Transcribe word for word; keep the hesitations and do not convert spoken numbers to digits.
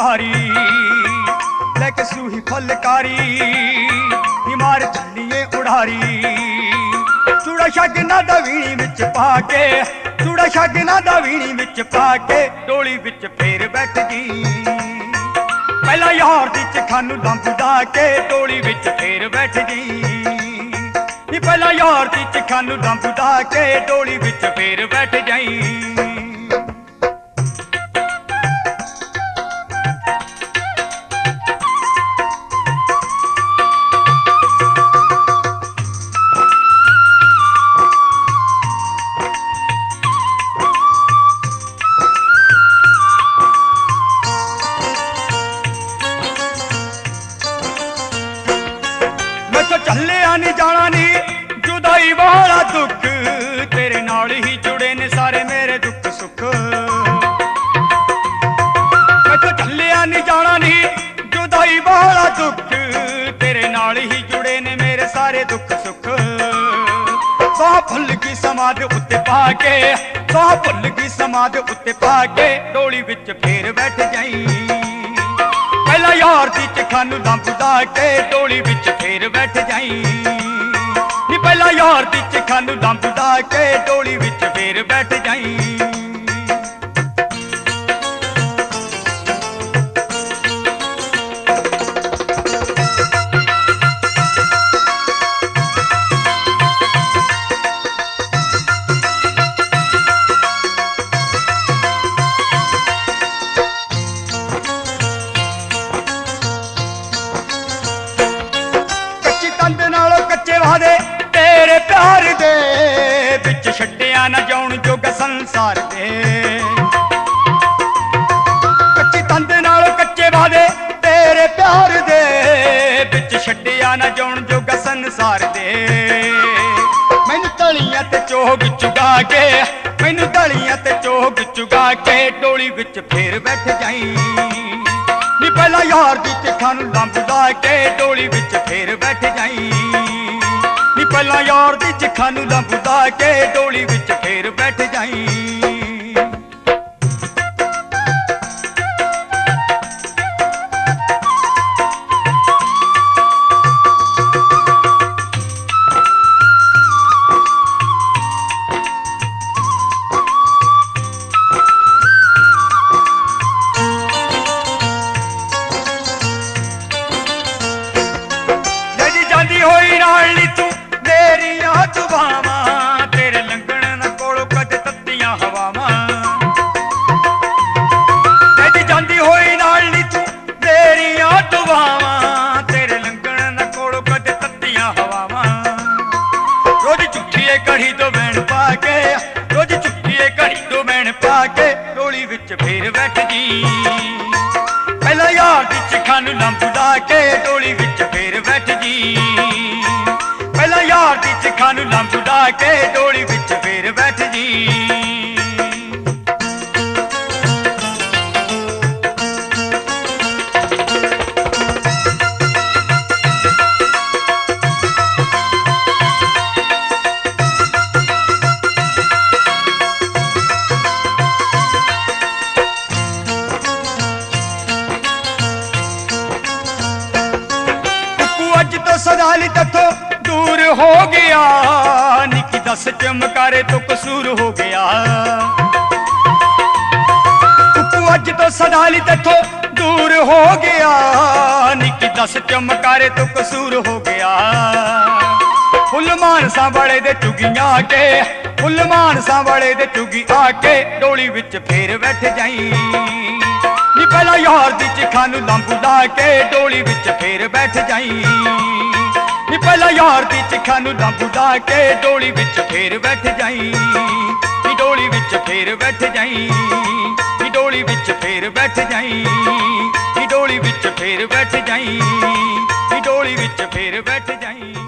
उड़ारी लेके सूही फुलकारी मार चलिए उड़ारी चूड़ा शगना दा वीणी विच पाके चूड़ा शगना दा वीणी विच पाके डोली विच फेर बैठ गई पहला यार दी चखानू लंबदा के डोली विच फेर बैठ गई पहला यार दी चखानू लंबदा के डोली विच फेर बैठ जाई चलिया नहीं जाना नहीं जुदाई वाला दुख तेरे नाल ही जुड़े ने सारे मेरे दुख सुख मैं तो चलिया नहीं जाना नहीं जुदाई वाला दुख तेरे नाल ही जुड़े ने मेरे सारे दुख सुख सौ फुल की समाध उत्ते पाके सौ फुल की समाध उत्ते पाके डोली विच फेर बैठ जाई पहला यार दी चखानू लंबदा के डोली विच फेर बैठ जाई नी पहला यार दी चखानू लंबदा के डोली विच फेर बैठ जाई तेरे प्यार दे बिच छड्डिया ना जाउण जोगा संसार दे कच्ची तंद नाल कच्चे वादे तेरे प्यार दे बिच छड्डिया ना जाउण जोगा संसार दे मैनू तलियां ते चोग चुगा के मैनू तलियां ते चोग चुगा के डोली विच फेर बैठ जाई नी पहला यार दी चखानू लंबदा के डोली विच फेर बैठ जाई पहला यार दी चखानू लंबदा के डोली विच फेर बैठ जाई जदी जांदी होई नाल नी तू तेरिया दुआवां तेरे लंघण ना कोलों कद तत्तियां हवावां जदी जांदी होई नाल नी तू तेरिया दुआवां तेरे लंघण ना कोलों कद तत्तियां हवावां रोज झुठीए घड़ी तो बैण पाके रोज झुठीए घड़ी तो बैण पाके डोली विच फेर बैठ जी पहला यार दी चखानू लंबदा के डोली विच फेर बैठ जी पहला यार दी चखानू लंबदा के डोली विच फेर बैठ जी अज तो सदाली तथो दूर हो गया निकी दस चमकारे तो कसूर हो गया अज तो सदाली तथो दूर हो गया निकी दस चमकारे तो कसूर हो गया फुल मानसा बड़े दे चुगियां के फुल मानसा बड़े दे चुगी आके डोली विच फेर बैठ जाई नी पहला यार दी चखानू लंबदा के डोली विच फेर बैठ जाई नी पहला यार दी चखानू लंबदा के डोली विच फेर बैठ जाई नी डोली विच फेर बैठ जाई नी डोली विच फेर बैठ जाई नी डोली विच फेर बैठ जाई नी डोली विच फेर बैठ जाई।